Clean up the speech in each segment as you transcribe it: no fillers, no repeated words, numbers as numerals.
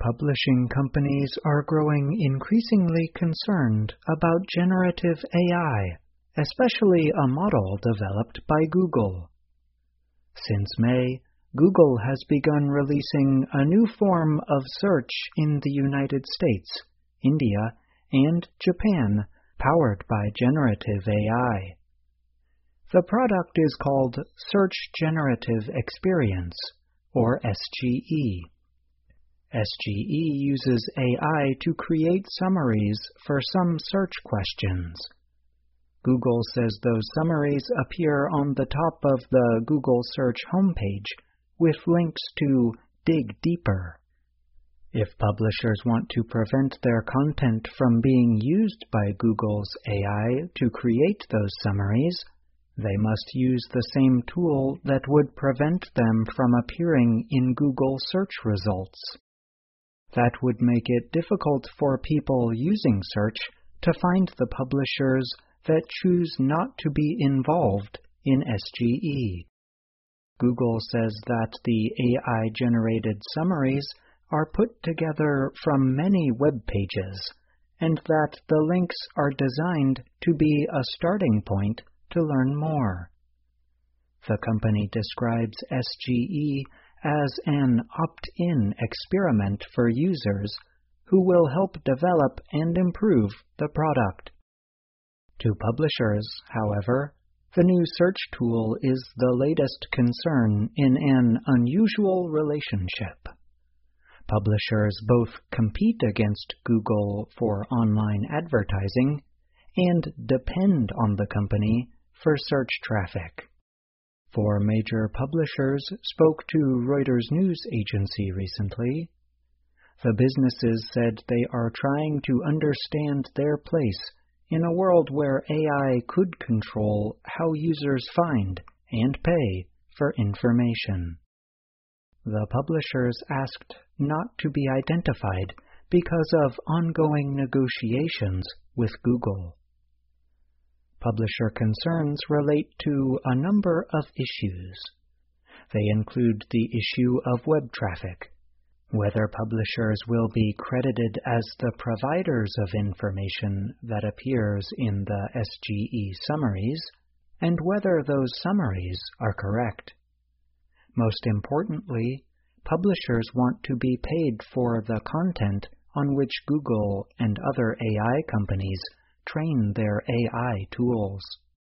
Publishing companies are growing increasingly concerned about generative AI, especially a model developed by Google. Since May, Google has begun releasing a new form of search in the United States, India, and Japan, powered by generative AI. The product is called Search Generative Experience, or SGE. SGE uses AI to create summaries for some search questions. Google says those summaries appear on the top of the Google Search homepage with links to dig deeper. If publishers want to prevent their content from being used by Google's AI to create those summaries, they must use the same tool that would prevent them from appearing in Google search results. That would make it difficult for people using search to find the publishers that choose not to be involved in SGE. Google says that the AI-generated summaries are put together from many web pages, and that the links are designed to be a starting point to learn more. The company describes SGE as an opt-in experiment for users who will help develop and improve the product. To publishers, however, the new search tool is the latest concern in an unusual relationship. Publishers both compete against Google for online advertising and depend on the company for search traffic. Four major publishers spoke to Reuters news agency recently. The businesses said they are trying to understand their place in a world where AI could control how users find and pay for information. The publishers asked not to be identified because of ongoing negotiations with Google. Publisher concerns relate to a number of issues. They include the issue of web traffic, whether publishers will be credited as the providers of information that appears in the SGE summaries, and whether those summaries are correct. Most importantly, publishers want to be paid for the content on which Google and other AI companies train their AI tools.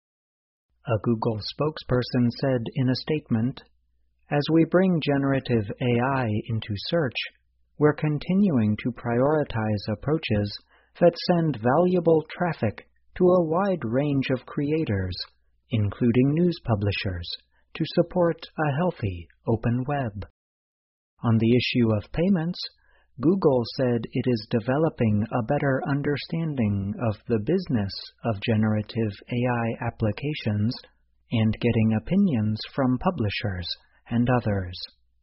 A Google spokesperson said in a statement, "As we bring generative AI into search, we're continuing to prioritize approaches that send valuable traffic to a wide range of creators, including news publishers, to support a healthy open web." On the issue of payments, Google said it is developing a better understanding of the business of generative AI applications and getting opinions from publishers and others.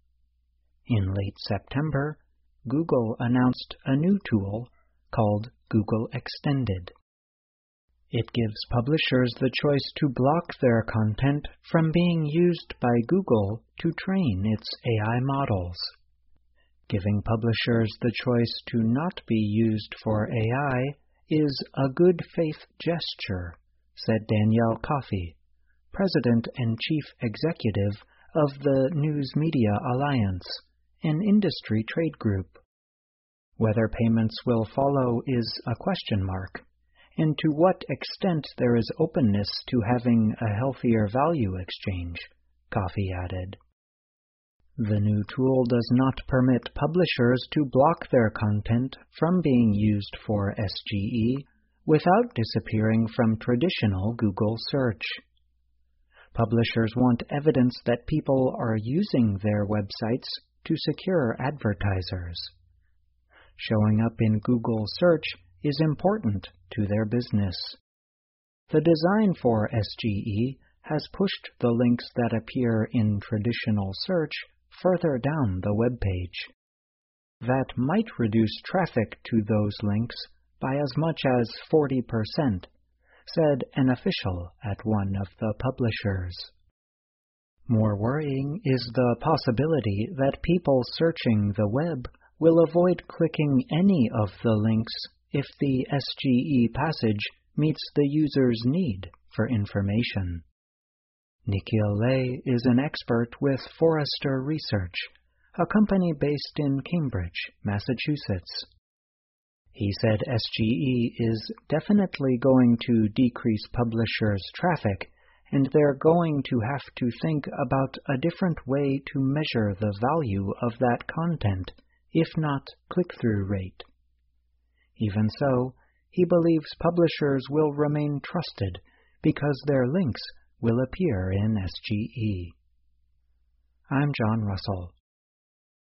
In late September, Google announced a new tool called Google Extended. It gives publishers the choice to block their content from being used by Google to train its AI models. Giving publishers the choice to not be used for AI is a good faith gesture, said Danielle Coffey, President and Chief Executive of the News Media Alliance, an industry trade group. Whether payments will follow is a question mark, and to what extent there is openness to having a healthier value exchange, Coffey added. The new tool does not permit publishers to block their content from being used for SGE without disappearing from traditional Google search. Publishers want evidence that people are using their websites to secure advertisers. Showing up in Google search is important to their business. The design for SGE has pushed the links that appear in traditional search further down the web page. That might reduce traffic to those links by as much as 40%, said an official at one of the publishers. More worrying is the possibility that people searching the web will avoid clicking any of the links if the SGE passage meets the user's need for information. Nikhil Lay is an expert with Forrester Research, a company based in Cambridge, Massachusetts. He said SGE is definitely going to decrease publishers' traffic, and they're going to have to think about a different way to measure the value of that content, if not click-through rate. Even so, he believes publishers will remain trusted because their links will appear in SGE. I'm John Russell.